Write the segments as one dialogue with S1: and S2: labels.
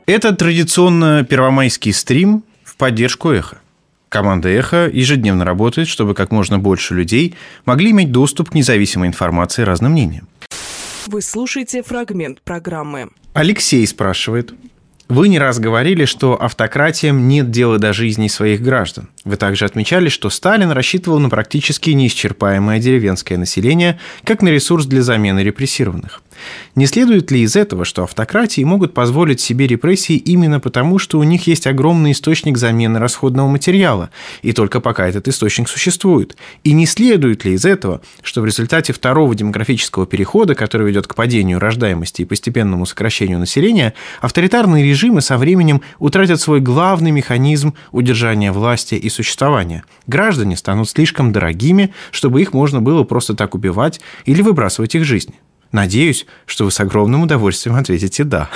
S1: Это традиционно первомайский стрим в поддержку «Эхо». Команда «Эхо» ежедневно работает, чтобы как можно больше людей могли иметь доступ к независимой информации и разным мнениям.
S2: Вы слушаете фрагмент программы.
S1: Алексей спрашивает. Вы не раз говорили, что автократиям нет дела до жизни своих граждан. Вы также отмечали, что Сталин рассчитывал на практически неисчерпаемое деревенское население, как на ресурс для замены репрессированных. Не следует ли из этого, что автократии могут позволить себе репрессии именно потому, что у них есть огромный источник замены расходного материала, и только пока этот источник существует? И не следует ли из этого, что в результате второго демографического перехода, который ведет к падению рождаемости и постепенному сокращению населения, авторитарные режимы со временем утратят свой главный механизм удержания власти и существования? Граждане станут слишком дорогими, чтобы их можно было просто так убивать или выбрасывать их жизни. Надеюсь, что вы с огромным удовольствием ответите «да».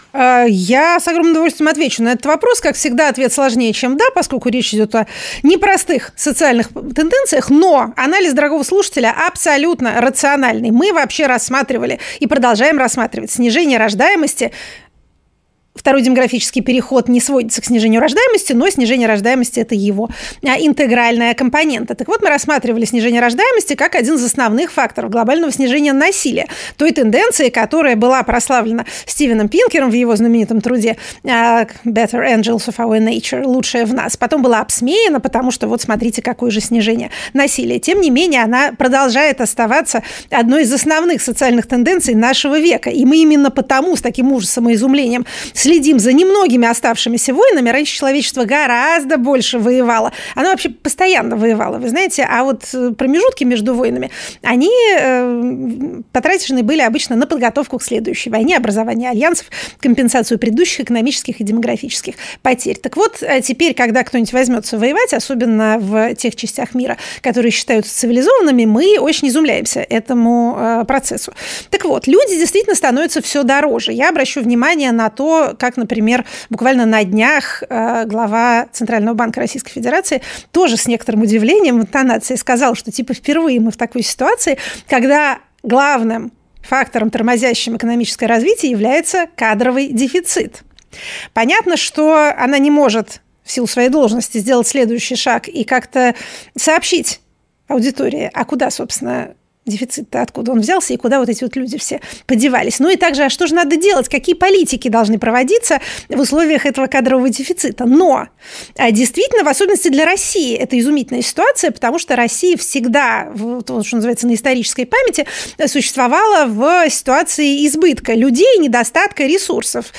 S3: Я с огромным удовольствием отвечу на этот вопрос. Как всегда, ответ сложнее, чем «да», поскольку речь идет о непростых социальных тенденциях, но анализ дорогого слушателя абсолютно рациональный. Мы вообще рассматривали и продолжаем рассматривать снижение рождаемости. Второй демографический переход не сводится к снижению рождаемости, но снижение рождаемости – это его интегральная компонента. Так вот, мы рассматривали снижение рождаемости как один из основных факторов глобального снижения насилия. Той тенденции, которая была прославлена Стивеном Пинкером в его знаменитом труде «Better Angels of Our Nature» – «Лучшее в нас». Потом была обсмеяна, потому что вот смотрите, какое же снижение насилия. Тем не менее, она продолжает оставаться одной из основных социальных тенденций нашего века. И мы именно потому с таким ужасом и изумлением следим за немногими оставшимися войнами. Раньше человечество гораздо больше воевало. Оно вообще постоянно воевало, вы знаете. А вот промежутки между войнами, они потрачены были обычно на подготовку к следующей войне, образование альянсов, компенсацию предыдущих экономических и демографических потерь. Так вот, теперь, когда кто-нибудь возьмется воевать, особенно в тех частях мира, которые считаются цивилизованными, мы очень изумляемся этому процессу. Так вот, люди действительно становятся все дороже. Я обращу внимание на то, как, например, буквально на днях глава Центрального банка Российской Федерации тоже с некоторым удивлением в интонации сказал, что типа впервые мы в такой ситуации, когда главным фактором, тормозящим экономическое развитие, является кадровый дефицит. Понятно, что она не может в силу своей должности сделать следующий шаг и как-то сообщить аудитории, а куда, собственно, дефицит-то, откуда он взялся и куда вот эти вот люди все подевались. Ну и также, а что же надо делать? Какие политики должны проводиться в условиях этого кадрового дефицита? Но действительно, в особенности для России, это изумительная ситуация, потому что Россия всегда, что называется, на исторической памяти, существовала в ситуации избытка людей, недостатка ресурсов.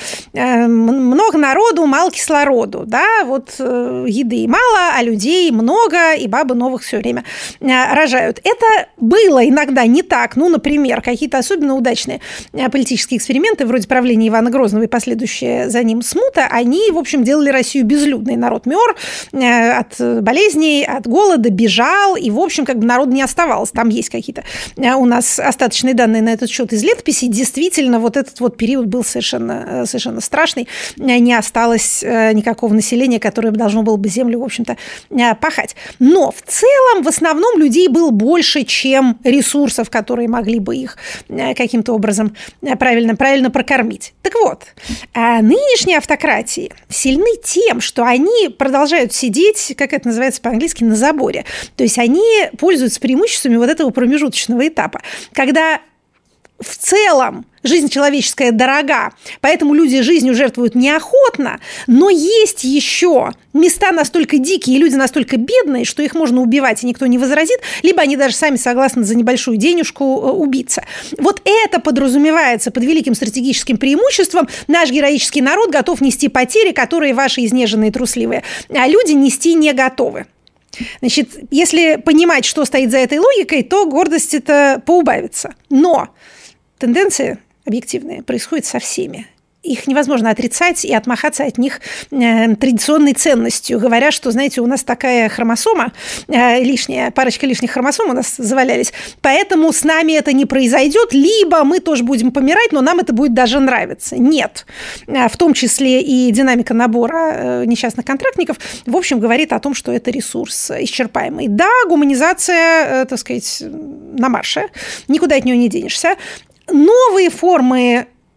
S3: Много народу, мало кислороду. Да? Вот еды мало, а людей много, и бабы новых все время рожают. Это было иногда не так. Ну, например, какие-то особенно удачные политические эксперименты, вроде правления Ивана Грозного и последующая за ним смута, они, в общем, делали Россию безлюдной. Народ мер от болезней, от голода, бежал, и, в общем, как бы народу не оставалось. Там есть какие-то у нас остаточные данные на этот счет из летописей. Действительно, вот этот вот период был совершенно страшный. Не осталось никакого населения, которое должно было бы землю, в общем-то, пахать. Но в целом, в основном, людей было больше, чем ресурсов, которые могли бы их каким-то образом правильно прокормить. Так вот, нынешние автократии сильны тем, что они продолжают сидеть, как это называется по-английски, на заборе. То есть они пользуются преимуществами вот этого промежуточного этапа, когда в целом жизнь человеческая дорога, поэтому люди жизнью жертвуют неохотно, но есть еще места настолько дикие, и люди настолько бедные, что их можно убивать, и никто не возразит, либо они даже сами согласны за небольшую денежку убиться. Вот это подразумевается под великим стратегическим преимуществом. Наш героический народ готов нести потери, которые ваши изнеженные трусливые, а люди нести не готовы. Значит, если понимать, что стоит за этой логикой, то гордости-то поубавится. Но тенденции объективные происходят со всеми. Их невозможно отрицать и отмахаться от них традиционной ценностью, говоря, что, знаете, у нас такая хромосома лишняя, парочка лишних хромосом у нас завалялись, поэтому с нами это не произойдет, либо мы тоже будем помирать, но нам это будет даже нравиться. Нет. В том числе и динамика набора несчастных контрактников, в общем, говорит о том, что это ресурс исчерпаемый. Да, гуманизация, так сказать, на марше, никуда от нее не денешься. Новые формы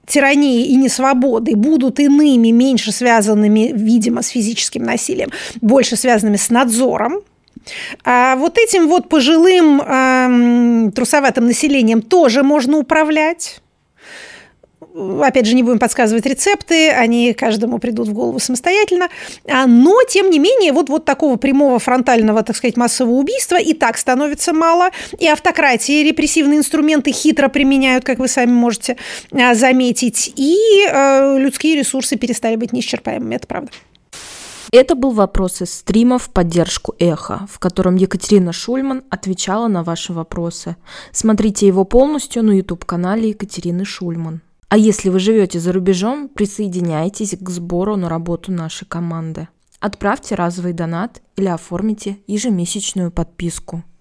S3: тирании и несвободы будут иными, меньше связанными, видимо, с физическим насилием, больше связанными с надзором. А вот этим вот пожилым трусоватым населением тоже можно управлять. Опять же, не будем подсказывать рецепты, они каждому придут в голову самостоятельно. Но, тем не менее, вот такого прямого фронтального, так сказать, массового убийства и так становится мало. И автократии репрессивные инструменты хитро применяют, как вы сами можете заметить. И людские ресурсы перестали быть неисчерпаемыми, это правда.
S4: Это был вопрос из стрима в поддержку «Эхо», в котором Екатерина Шульман отвечала на ваши вопросы. Смотрите его полностью на YouTube-канале Екатерины Шульман. А если вы живете за рубежом, присоединяйтесь к сбору на работу нашей команды. Отправьте разовый донат или оформите ежемесячную подписку.